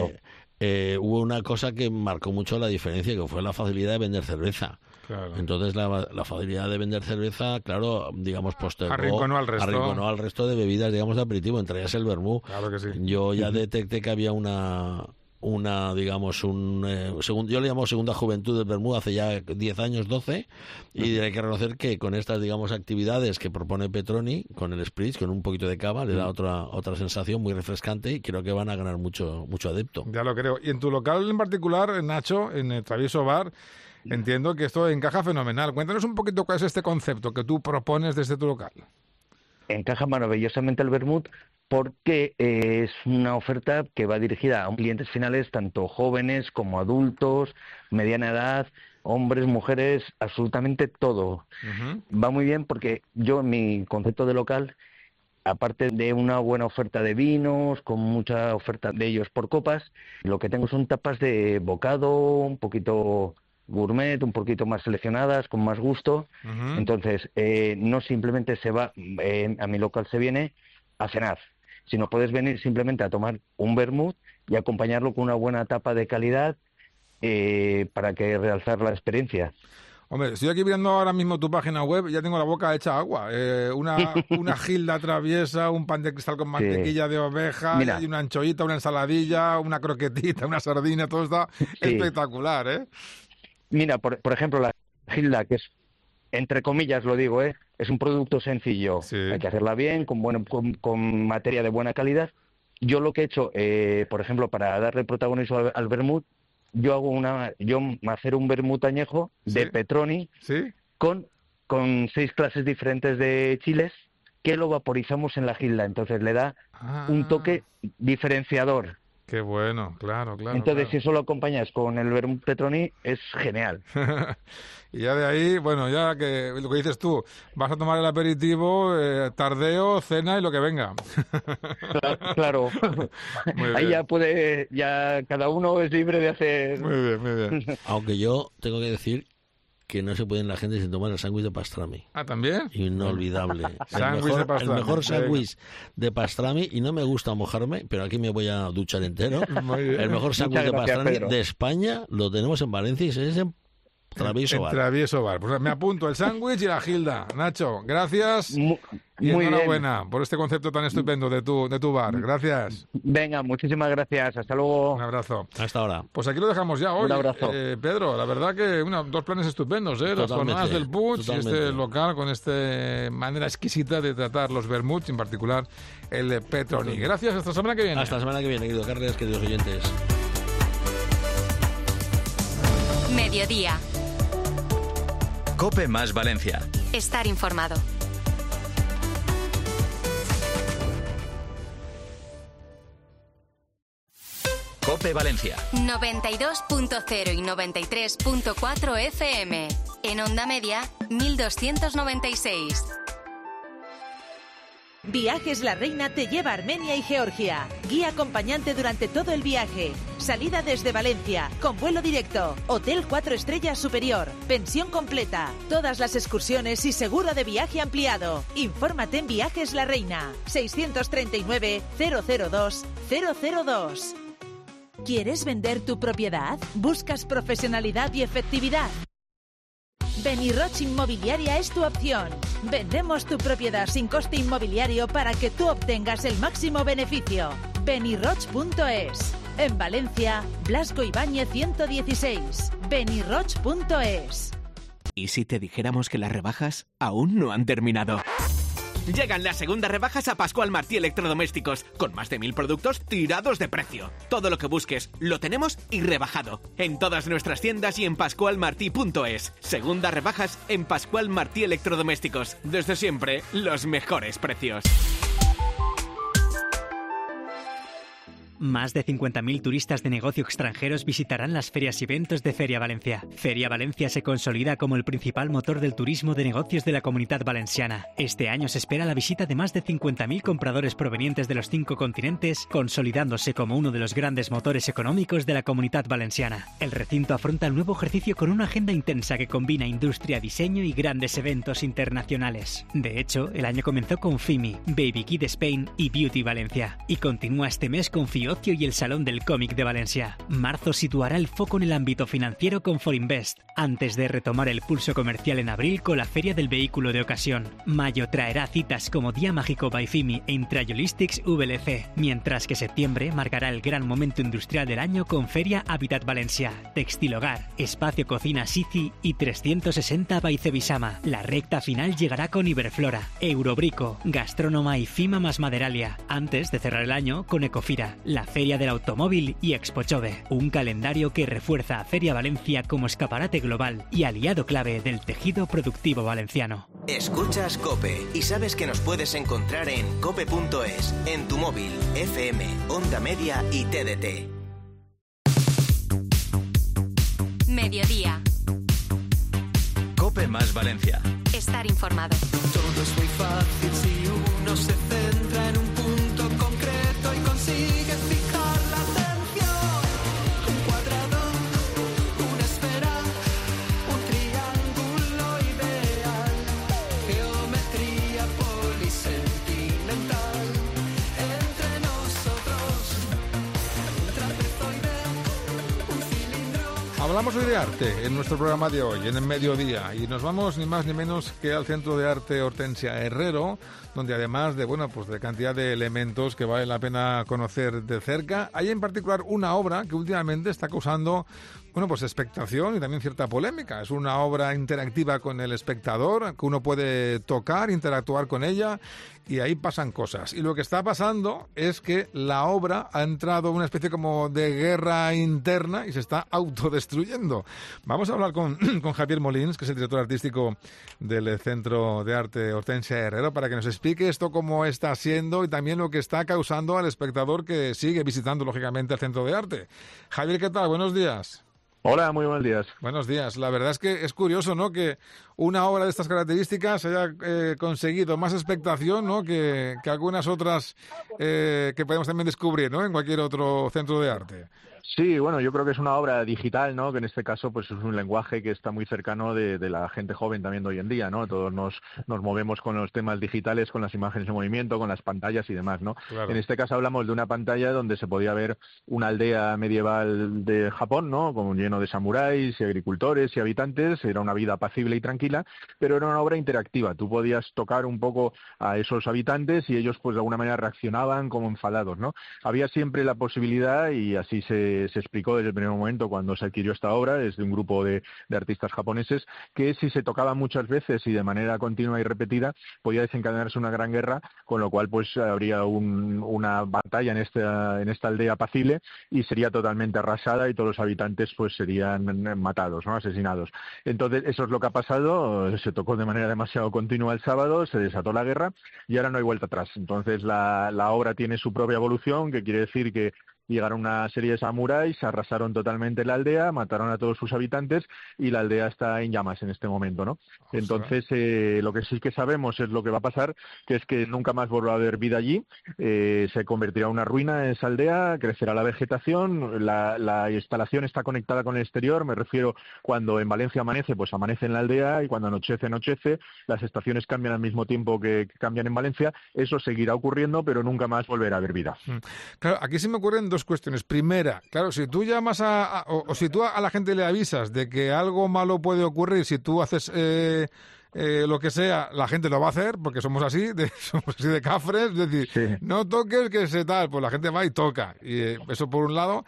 hubo una cosa que marcó mucho la diferencia, que fue la facilidad de vender cerveza. Claro. Entonces la facilidad de vender cerveza, claro, digamos, postergó, arrinconó al resto de bebidas, digamos, de aperitivo, entre ellas el vermú. Claro que sí. Yo ya detecté que había una digamos, yo le llamo segunda juventud del vermú hace ya 10 años, 12, y hay que reconocer que con estas, digamos, actividades que propone Petroni, con el spritz, con un poquito de cava, le da otra sensación muy refrescante y creo que van a ganar mucho adepto. Ya lo creo. Y en tu local en particular, Nacho, en el Travieso Bar, entiendo que esto encaja fenomenal. Cuéntanos un poquito cuál es este concepto que tú propones desde tu local. Encaja maravillosamente el vermut porque es una oferta que va dirigida a clientes finales, tanto jóvenes como adultos, mediana edad, hombres, mujeres, absolutamente todo. Va muy bien porque yo en mi concepto de local, aparte de una buena oferta de vinos, con mucha oferta de ellos por copas, lo que tengo son tapas de bocado, un poquito gourmet, un poquito más seleccionadas, con más gusto. Entonces, no simplemente se va, a mi local se viene a cenar, sino puedes venir simplemente a tomar un vermut y acompañarlo con una buena tapa de calidad para que realzar la experiencia. Hombre, estoy aquí viendo ahora mismo tu página web y ya tengo la boca hecha agua. Una gilda traviesa, un pan de cristal con mantequilla de oveja, y una anchoita, una ensaladilla, una croquetita, una sardina, todo está espectacular, ¿eh? Mira, por ejemplo, la gilda, que es, entre comillas lo digo, es un producto sencillo. Hay que hacerla bien, con materia de buena calidad. Yo lo que he hecho, por ejemplo, para darle protagonismo al vermut, yo macero un vermut añejo de Petroni con 6 clases diferentes de chiles que lo vaporizamos en la gilda. Entonces le da un toque diferenciador. Qué bueno, claro. Entonces, si eso lo acompañas con el vermut Petroni, es genial. Y ya de ahí, bueno, ya que lo que dices tú, vas a tomar el aperitivo, tardeo, cena y lo que venga. Claro. Ahí ya cada uno es libre de hacer... Muy bien. Aunque yo tengo que decir que no se puede la gente sin tomar el sándwich de pastrami. ¿Ah, también? Inolvidable. El mejor sándwich de pastrami, y no me gusta mojarme, pero aquí me voy a duchar entero. El mejor sándwich de pastrami de España lo tenemos en Valencia y es en Travieso Bar. Pues me apunto el sándwich y la gilda. Nacho, gracias y enhorabuena por este concepto tan estupendo de tu bar. Gracias. Venga, muchísimas gracias. Hasta luego. Un abrazo. Hasta ahora. Pues aquí lo dejamos ya hoy. Un abrazo. Pedro, la verdad que 2 planes estupendos, las jornadas del Puig y este local con esta manera exquisita de tratar los vermuts, en particular el Petroni. Gracias, hasta la semana que viene. Hasta la semana que viene, querido Carles, queridos oyentes. Mediodía. COPE más Valencia. Estar informado. COPE Valencia. 92.0 y 93.4 FM. En onda media, 1296. Viajes La Reina te lleva a Armenia y Georgia. Guía acompañante durante todo el viaje. Salida desde Valencia, con vuelo directo. Hotel 4 estrellas superior. Pensión completa. Todas las excursiones y seguro de viaje ampliado. Infórmate en Viajes La Reina. 639 002 002. ¿Quieres vender tu propiedad? ¿Buscas profesionalidad y efectividad? Beniroch Inmobiliaria es tu opción. Vendemos tu propiedad sin coste inmobiliario para que tú obtengas el máximo beneficio. Beniroch.es. En Valencia, Blasco Ibáñez 116. Beniroch.es. ¿Y si te dijéramos que las rebajas aún no han terminado? Llegan las segundas rebajas a Pascual Martí Electrodomésticos, con más de 1000 productos tirados de precio. Todo lo que busques lo tenemos y rebajado. En todas nuestras tiendas y en pascualmartí.es. Segundas rebajas en Pascual Martí Electrodomésticos. Desde siempre, los mejores precios. Más de 50.000 turistas de negocio extranjeros visitarán las ferias y eventos de Feria Valencia. Feria Valencia se consolida como el principal motor del turismo de negocios de la Comunitat Valenciana. Este año se espera la visita de más de 50.000 compradores provenientes de los 5 continentes, consolidándose como uno de los grandes motores económicos de la Comunitat Valenciana. El recinto afronta el nuevo ejercicio con una agenda intensa que combina industria, diseño y grandes eventos internacionales. De hecho, el año comenzó con FIMI, Baby Kid Spain y Beauty Valencia, y continúa este mes con Ocio y el Salón del Cómic de Valencia. Marzo situará el foco en el ámbito financiero con Forinvest, antes de retomar el pulso comercial en abril con la Feria del Vehículo de Ocasión. Mayo traerá citas como Día Mágico by FIMI e Intrayolistics VLC, mientras que septiembre marcará el gran momento industrial del año con Feria Habitat Valencia, Textil Hogar, Espacio Cocina Sici y 360 by Cebisama. La recta final llegará con Iberflora, Eurobrico, Gastrónoma y FIMA más Maderalia, antes de cerrar el año con Ecofira, la Feria del Automóvil y Expochove, un calendario que refuerza a Feria Valencia como escaparate global y aliado clave del tejido productivo valenciano. Escuchas COPE y sabes que nos puedes encontrar en cope.es, en tu móvil, FM, Onda Media y TDT. Mediodía. COPE más Valencia. Estar informado. Todo es muy fácil si uno se centra en un punto concreto y consigue fijar la atención. Un cuadrado, una esfera, un triángulo ideal, geometría polisentimental entre nosotros, un trapezoide, un cilindro. Hablamos hoy de arte en nuestro programa de hoy, en el mediodía, y nos vamos ni más ni menos que al Centro de Arte Hortensia Herrero, donde además de, bueno, pues de cantidad de elementos que vale la pena conocer de cerca, hay en particular una obra que últimamente está causando, bueno, pues expectación y también cierta polémica. Es una obra interactiva con el espectador, que uno puede tocar, interactuar con ella, y ahí pasan cosas. Y lo que está pasando es que la obra ha entrado en una especie como de guerra interna y se está autodestruyendo. Vamos a hablar con Javier Molins, que es el director artístico del Centro de Arte Hortensia Herrero, para que nos explique esto cómo está siendo y también lo que está causando al espectador que sigue visitando, lógicamente, el Centro de Arte. Javier, ¿qué tal? Buenos días. Hola, muy buenos días. Buenos días. La verdad es que es curioso, ¿no?, que una obra de estas características haya conseguido más expectación, ¿no?, que algunas otras que podemos también descubrir, ¿no?, en cualquier otro centro de arte. Sí, bueno, yo creo que es una obra digital, ¿no?, que en este caso pues es un lenguaje que está muy cercano de la gente joven también de hoy en día, ¿no? Todos nos movemos con los temas digitales, con las imágenes en movimiento, con las pantallas y demás, ¿no? Claro. En este caso hablamos de una pantalla donde se podía ver una aldea medieval de Japón, ¿no?, como lleno de samuráis y agricultores y habitantes. Era una vida apacible y tranquila, pero era una obra interactiva. Tú podías tocar un poco a esos habitantes y ellos pues de alguna manera reaccionaban como enfadados, ¿no? Había siempre la posibilidad, y así se explicó desde el primer momento cuando se adquirió esta obra, desde un grupo de artistas japoneses, que si se tocaba muchas veces y de manera continua y repetida, podía desencadenarse una gran guerra, con lo cual pues habría una batalla en esta aldea apacible y sería totalmente arrasada y todos los habitantes pues serían matados, ¿no?, asesinados. Entonces eso es lo que ha pasado. Se tocó de manera demasiado continua el sábado, se desató la guerra y ahora no hay vuelta atrás. Entonces la obra tiene su propia evolución, que quiere decir que llegaron una serie de samuráis, arrasaron totalmente la aldea, mataron a todos sus habitantes y la aldea está en llamas en este momento, ¿no? Entonces, lo que sí que sabemos es lo que va a pasar, que es que nunca más volverá a haber vida allí, se convertirá en una ruina en esa aldea, crecerá la vegetación, la instalación está conectada con el exterior, me refiero cuando en Valencia amanece, pues amanece en la aldea, y cuando anochece, las estaciones cambian al mismo tiempo que cambian en Valencia. Eso seguirá ocurriendo, pero nunca más volverá a haber vida. Claro, aquí se me ocurren dos cuestiones. Primera, claro, si tú llamas o si tú a la gente le avisas de que algo malo puede ocurrir, si tú haces lo que sea, la gente lo va a hacer, porque somos así de cafres, es decir, sí, no toques que se tal, pues la gente va y toca, y eso por un lado,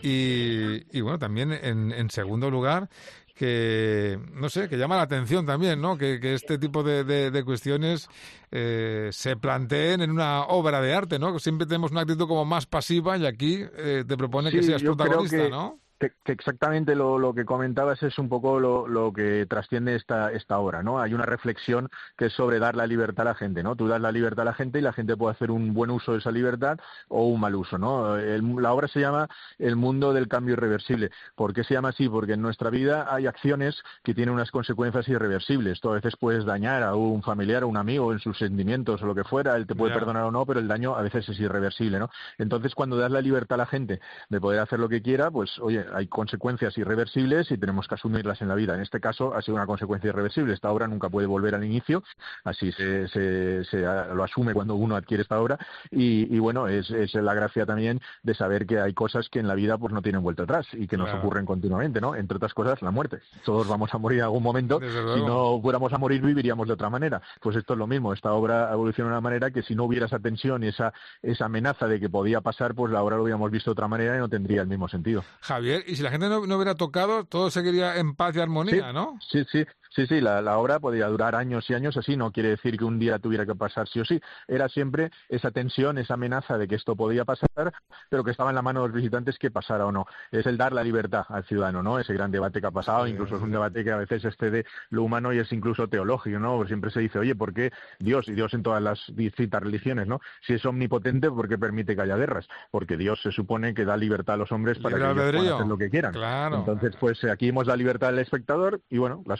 y bueno, también en segundo lugar, que no sé, que llama la atención también, ¿no?, que este tipo de cuestiones se planteen en una obra de arte, ¿no? Siempre tenemos una actitud como más pasiva, y aquí te propone que seas protagonista, ¿no? Que exactamente lo que comentabas es un poco lo que trasciende esta obra, ¿no? Hay una reflexión que es sobre dar la libertad a la gente, ¿no? Tú das la libertad a la gente y la gente puede hacer un buen uso de esa libertad o un mal uso, ¿no? La obra se llama El mundo del cambio irreversible. ¿Por qué se llama así? Porque en nuestra vida hay acciones que tienen unas consecuencias irreversibles. Tú a veces puedes dañar a un familiar o un amigo en sus sentimientos o lo que fuera, él te puede perdonar o no, pero el daño a veces es irreversible, ¿no? Entonces, cuando das la libertad a la gente de poder hacer lo que quiera, pues, oye, hay consecuencias irreversibles y tenemos que asumirlas en la vida. En este caso ha sido una consecuencia irreversible. Esta obra nunca puede volver al inicio, así se lo asume cuando uno adquiere esta obra, y bueno, es la gracia también de saber que hay cosas que en la vida pues no tienen vuelta atrás y que nos ocurren continuamente, ¿no? Entre otras cosas, la muerte. Todos vamos a morir en algún momento. Si no fuéramos a morir, viviríamos de otra manera. Pues esto es lo mismo. Esta obra evoluciona de una manera que si no hubiera esa tensión y esa amenaza de que podía pasar, pues la obra lo hubiéramos visto de otra manera y no tendría el mismo sentido. Javier, y si la gente no hubiera tocado, todo seguiría en paz y armonía, sí, ¿no? Sí, la obra podía durar años y años así, no quiere decir que un día tuviera que pasar sí o sí. Era siempre esa tensión, esa amenaza de que esto podía pasar, pero que estaba en la mano de los visitantes que pasara o no. Es el dar la libertad al ciudadano, ¿no? Ese gran debate que ha pasado, incluso es un debate que a veces excede lo humano y es incluso teológico, ¿no? Porque siempre se dice, oye, ¿por qué Dios, y Dios en todas las distintas religiones, ¿no? Si es omnipotente, ¿por qué permite que haya guerras? Porque Dios se supone que da libertad a los hombres para que ellos puedan hacer lo que quieran. Claro. Entonces, pues aquí hemos dado libertad al espectador y, bueno, las consecuencias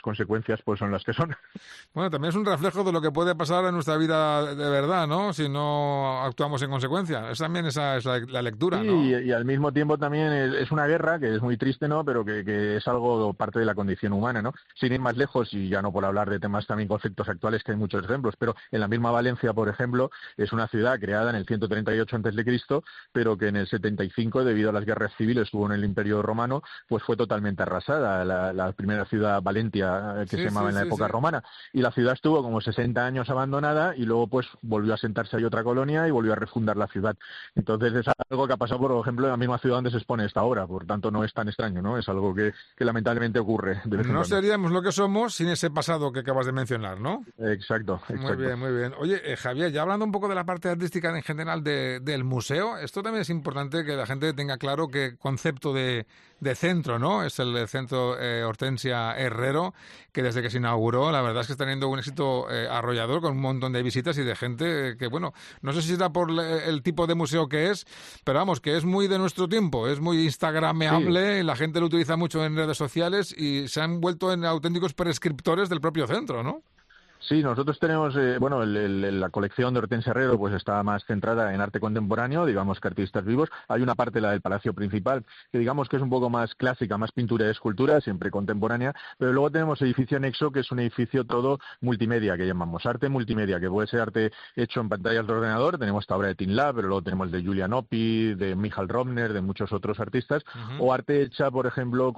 consecuencias pues son las que son. Bueno, también es un reflejo de lo que puede pasar en nuestra vida de verdad, ¿no? Si no actuamos en consecuencia. Esa es la lectura, sí, ¿no? Y al mismo tiempo también es una guerra que es muy triste, ¿no? Pero que es algo parte de la condición humana, ¿no? Sin ir más lejos, y ya no por hablar de temas también conflictos actuales, que hay muchos ejemplos, pero en la misma Valencia, por ejemplo, es una ciudad creada en el 138 a.C., pero que en el 75, debido a las guerras civiles que hubo en el Imperio Romano, pues fue totalmente arrasada. La primera ciudad, Valentia, que se llamaba en la época romana. Y la ciudad estuvo como 60 años abandonada y luego pues volvió a sentarse ahí otra colonia y volvió a refundar la ciudad. Entonces es algo que ha pasado, por ejemplo, en la misma ciudad donde se expone esta obra. Por tanto, no es tan extraño, ¿no? Es algo que lamentablemente ocurre. No seríamos lo que somos sin ese pasado que acabas de mencionar, ¿no? Exacto. Muy bien, muy bien. Oye, Javier, ya hablando un poco de la parte artística en general del museo, esto también es importante que la gente tenga claro qué concepto de centro, ¿no? Es el centro Hortensia Herrero, que desde que se inauguró, la verdad es que está teniendo un éxito arrollador, con un montón de visitas y de gente que, bueno, no sé si será por el tipo de museo que es, pero vamos, que es muy de nuestro tiempo, es muy instagrameable, la gente lo utiliza mucho en redes sociales y se han vuelto en auténticos prescriptores del propio centro, ¿no? Sí, nosotros tenemos, la colección de Hortensia Herrero pues está más centrada en arte contemporáneo, digamos que artistas vivos. Hay una parte, la del Palacio Principal, que digamos que es un poco más clásica, más pintura y escultura, siempre contemporánea, pero luego tenemos edificio anexo, que es un edificio todo multimedia, que llamamos arte multimedia, que puede ser arte hecho en pantallas de ordenador. Tenemos esta obra de Tim Lab, pero luego tenemos el de Julian Oppi, de Michal Robner, de muchos otros artistas, o arte hecha, por ejemplo,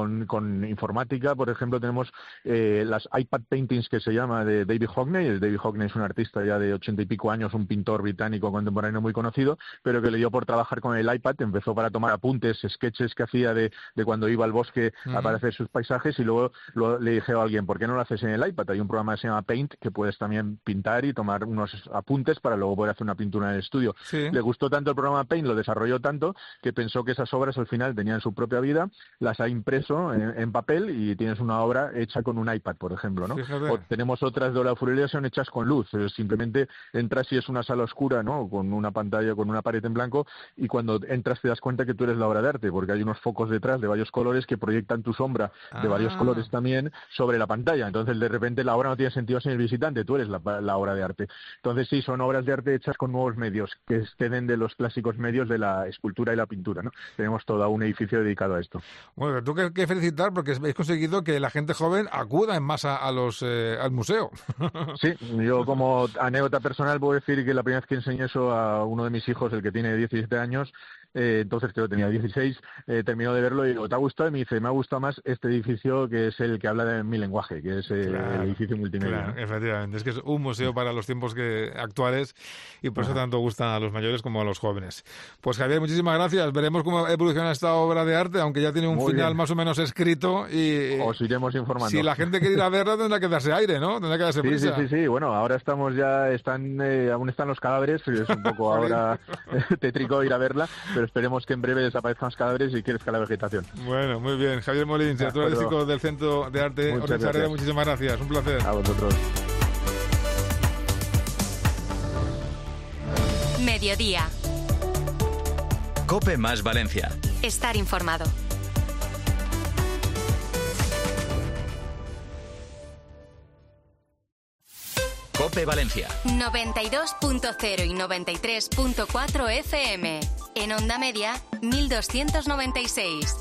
con informática. Por ejemplo, tenemos las iPad paintings, que se llama, de David Hockney. David Hockney es un artista ya de 80 y pico años, un pintor británico contemporáneo muy conocido, pero que le dio por trabajar con el iPad. Empezó para tomar apuntes, sketches que hacía de cuando iba al bosque para hacer sus paisajes, y luego le dije a alguien, ¿por qué no lo haces en el iPad? Hay un programa que se llama Paint, que puedes también pintar y tomar unos apuntes para luego poder hacer una pintura en el estudio. Sí. Le gustó tanto el programa Paint, lo desarrolló tanto, que pensó que esas obras al final tenían su propia vida, las ha impreso en papel y tienes una obra hecha con un iPad, por ejemplo, ¿no? O tenemos otras de la Furelia, son hechas con luz. Simplemente entras y es una sala oscura, ¿no? Con una pantalla, con una pared en blanco, y cuando entras te das cuenta que tú eres la obra de arte, porque hay unos focos detrás de varios colores que proyectan tu sombra de varios colores también sobre la pantalla. Entonces, de repente, la obra no tiene sentido sin el visitante, tú eres la obra de arte. Entonces, sí, son obras de arte hechas con nuevos medios, que exceden de los clásicos medios de la escultura y la pintura, ¿no? Tenemos todo un edificio dedicado a esto. Bueno, tú que felicitar, porque habéis conseguido que la gente joven acuda en masa al museo. Sí, yo como anécdota personal puedo decir que la primera vez que enseñé eso a uno de mis hijos, el que tiene 17 años, entonces creo que tenía 16, terminó de verlo y digo, ¿te ha gustado? Y me dice, me ha gustado más este edificio, que es el que habla de mi lenguaje, que es el edificio multimedia. Claro, ¿no? Efectivamente, es que es un museo para los tiempos actuales, y por eso tanto gusta a los mayores como a los jóvenes. Pues Javier, muchísimas gracias. Veremos cómo evoluciona esta obra de arte, aunque ya tiene un final más o menos escrito, y os iremos informando. Si la gente quiere ir a verla, tendrá que darse aire, ¿no? Tendrá que darse prisa. Sí. Bueno, ahora estamos ya, aún están los cadáveres, es un poco ahora tétrico ir a verla, pero esperemos que en breve desaparezcan los cadáveres y crezca la vegetación. Bueno, muy bien. Javier Molins, director artístico del Centro de Arte Hortensia Herrero, muchísimas gracias. Un placer. A vosotros. Mediodía. COPE más Valencia. Estar informado. COPE Valencia. 92.0 y 93.4 FM. En onda media, 1296.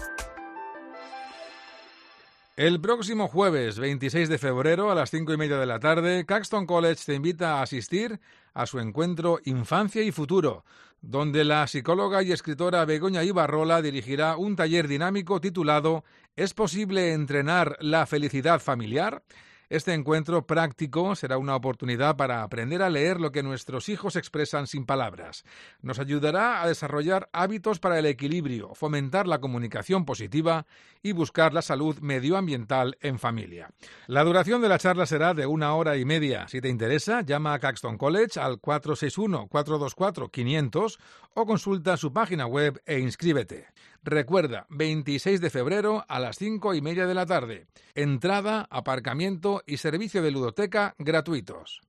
El próximo jueves 26 de febrero a las 5:30 de la tarde, Caxton College te invita a asistir a su encuentro Infancia y Futuro, donde la psicóloga y escritora Begoña Ibarrola dirigirá un taller dinámico titulado ¿Es posible entrenar la felicidad familiar? Este encuentro práctico será una oportunidad para aprender a leer lo que nuestros hijos expresan sin palabras. Nos ayudará a desarrollar hábitos para el equilibrio, fomentar la comunicación positiva y buscar la salud medioambiental en familia. La duración de la charla será de 1 hora y media. Si te interesa, llama a Caxton College al 461-424-500 o consulta su página web e inscríbete. Recuerda, 26 de febrero a las 5:30 de la tarde. Entrada, aparcamiento y servicio de ludoteca gratuitos.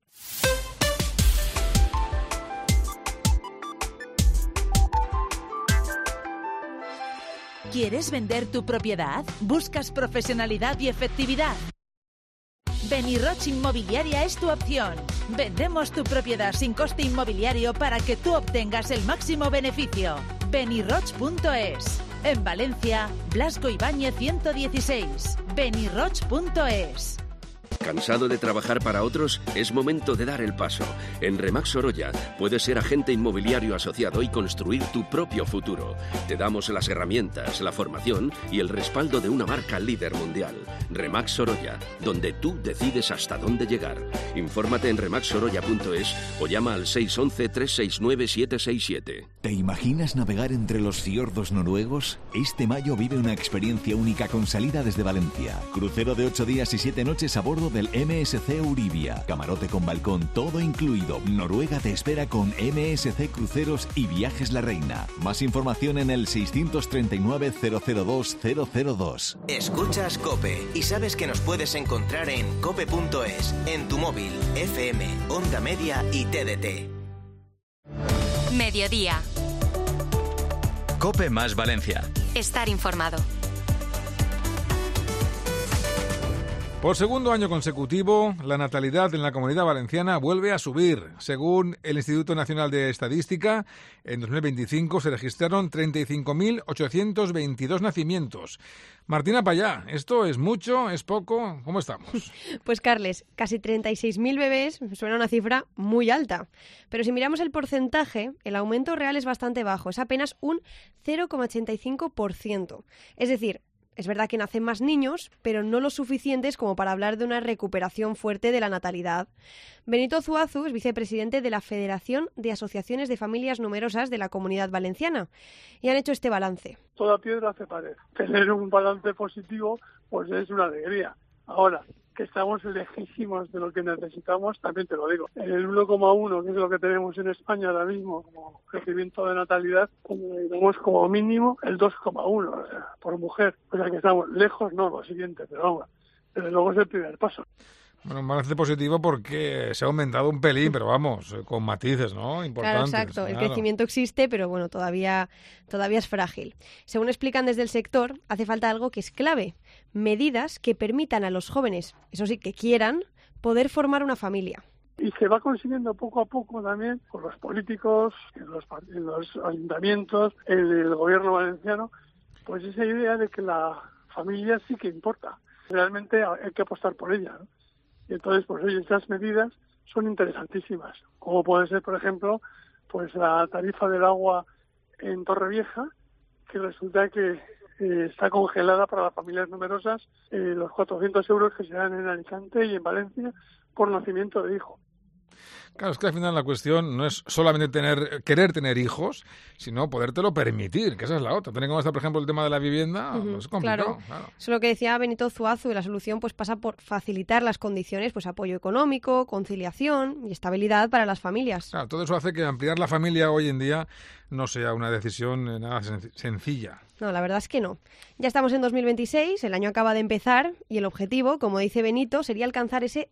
¿Quieres vender tu propiedad? ¿Buscas profesionalidad y efectividad? Beniroch Inmobiliaria es tu opción. Vendemos tu propiedad sin coste inmobiliario para que tú obtengas el máximo beneficio. Beniroch.es. En Valencia, Blasco Ibáñez 116. Beniroch.es. ¿Cansado de trabajar para otros? Es momento de dar el paso. En Remax Sorolla puedes ser agente inmobiliario asociado y construir tu propio futuro. Te damos las herramientas, la formación y el respaldo de una marca líder mundial. Remax Sorolla, donde tú decides hasta dónde llegar. Infórmate en remaxsorolla.es o llama al 611-369-767. ¿Te imaginas navegar entre los fiordos noruegos? Este mayo vive una experiencia única con salida desde Valencia. Crucero de 8 días y 7 noches a bordo del MSC Euribia. Camarote con balcón, todo incluido. Noruega te espera con MSC Cruceros y Viajes La Reina. Más información en el 639-002-002. Escuchas COPE y sabes que nos puedes encontrar en cope.es, en tu móvil, FM, Onda Media y TDT. Mediodía. COPE más Valencia. Estar informado. Por segundo año consecutivo, la natalidad en la Comunidad Valenciana vuelve a subir. Según el Instituto Nacional de Estadística, en 2025 se registraron 35.822 nacimientos. Martina Payá, ¿esto es mucho? ¿Es poco? ¿Cómo estamos? Pues, Carles, casi 36.000 bebés suena una cifra muy alta. Pero si miramos el porcentaje, el aumento real es bastante bajo. Es apenas un 0,85%. Es decir, es verdad que nacen más niños, pero no lo suficientes como para hablar de una recuperación fuerte de la natalidad. Benito Zuazu es vicepresidente de la Federación de Asociaciones de Familias Numerosas de la Comunidad Valenciana y han hecho este balance. Toda piedra hace pared. Tener un balance positivo pues es una alegría. Ahora, que estamos lejísimos de lo que necesitamos, también te lo digo. El 1,1, que es lo que tenemos en España ahora mismo como crecimiento de natalidad, tenemos como mínimo el 2,1 por mujer. O sea que estamos lejos, no, lo siguiente, pero vamos, desde luego es el primer paso. Bueno, un balance positivo porque se ha aumentado un pelín, pero vamos, con matices, ¿no? Importantes. Claro, exacto. El crecimiento existe, pero bueno, todavía es frágil. Según explican desde el sector, hace falta algo que es clave. Medidas que permitan a los jóvenes, eso sí, que quieran, poder formar una familia. Y se va consiguiendo poco a poco también con los políticos, en los ayuntamientos, en el gobierno valenciano, pues esa idea de que la familia sí que importa. Realmente hay que apostar por ella, ¿no? Y entonces, pues oye, esas medidas son interesantísimas. Como puede ser, por ejemplo, pues la tarifa del agua en Torrevieja, que resulta que está congelada para las familias numerosas, los 400 euros que se dan en Alicante y en Valencia por nacimiento de hijo. Claro, es que al final la cuestión no es solamente querer tener hijos, sino podértelo permitir, que esa es la otra. Tener como está, por ejemplo, el tema de la vivienda, es complicado. Claro. Eso es lo que decía Benito Zuazu, y la solución pues pasa por facilitar las condiciones, pues apoyo económico, conciliación y estabilidad para las familias. Claro, todo eso hace que ampliar la familia hoy en día no sea una decisión nada sencilla. No, la verdad es que no. Ya estamos en 2026, el año acaba de empezar y el objetivo, como dice Benito, sería alcanzar ese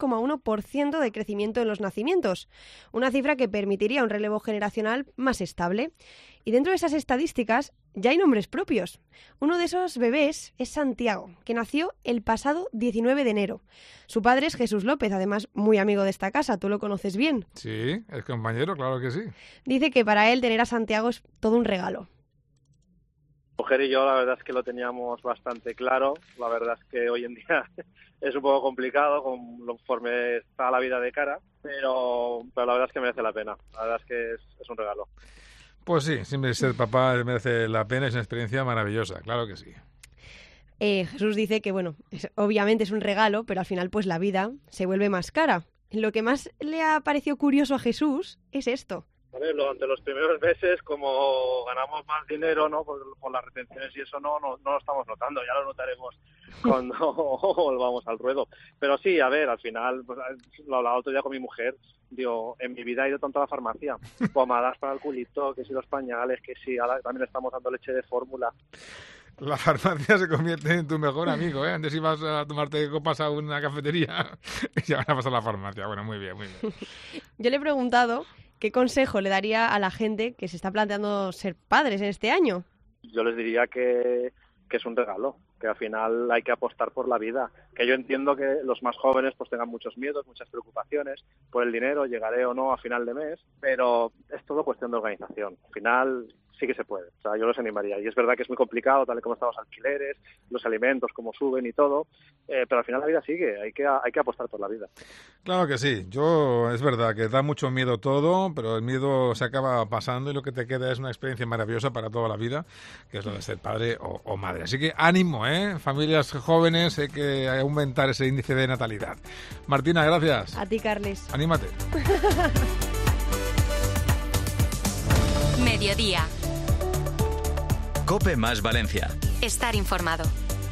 2,1% de crecimiento en los nacimientos, una cifra que permitiría un relevo generacional más estable. Y dentro de esas estadísticas ya hay nombres propios. Uno de esos bebés es Santiago, que nació el pasado 19 de enero. Su padre es Jesús López, además muy amigo de esta casa, tú lo conoces bien. Sí, es compañero, claro que sí. Dice que para él tener a Santiago es todo un regalo. Mujer y yo la verdad es que lo teníamos bastante claro. La verdad es que hoy en día es un poco complicado conforme está la vida de cara, pero la verdad es que merece la pena. La verdad es que es un regalo. Pues sí, siempre ser papá merece la pena, es una experiencia maravillosa, claro que sí. Jesús dice que, bueno, obviamente es un regalo, pero al final pues la vida se vuelve más cara. Lo que más le ha parecido curioso a Jesús es esto. A ver, durante los primeros meses, como ganamos más dinero, ¿no? Por las retenciones y eso no lo estamos notando, ya lo notaremos cuando volvamos al ruedo. Pero sí, a ver, al final, pues, lo hablaba otro día con mi mujer, digo, en mi vida he ido tanto a la farmacia, pomadas para el culito, que si los pañales, que si ahora también estamos dando leche de fórmula. La farmacia se convierte en tu mejor amigo, ¿eh? Antes ibas a tomarte copas a una cafetería y ahora vas a la farmacia. Bueno, muy bien, muy bien. Yo le he preguntado ¿qué consejo le daría a la gente que se está planteando ser padres en este año? Yo les diría que es un regalo. que al final hay que apostar por la vida. Que yo entiendo que los más jóvenes pues tengan muchos miedos, muchas preocupaciones por el dinero, llegaré o no a final de mes, pero es todo cuestión de organización. Al final sí que se puede, o sea, yo los animaría. Y es verdad que es muy complicado, tal y como están los alquileres, los alimentos, cómo suben y todo, pero al final la vida sigue, hay que apostar por la vida. Claro que sí, es verdad que da mucho miedo todo, pero el miedo se acaba pasando y lo que te queda es una experiencia maravillosa para toda la vida, que es lo de ser padre o madre. Así que ánimo, familias jóvenes, hay que aumentar ese índice de natalidad. Martina, gracias. A ti, Carles. Anímate. Mediodía. COPE más Valencia. Estar informado.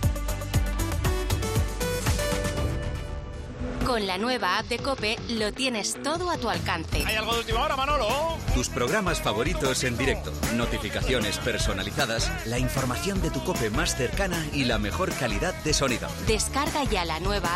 Con la nueva app de COPE lo tienes todo a tu alcance. ¿Hay algo de última hora, Manolo? Tus programas favoritos en directo, notificaciones personalizadas, la información de tu COPE más cercana y la mejor calidad de sonido. Descarga ya la nueva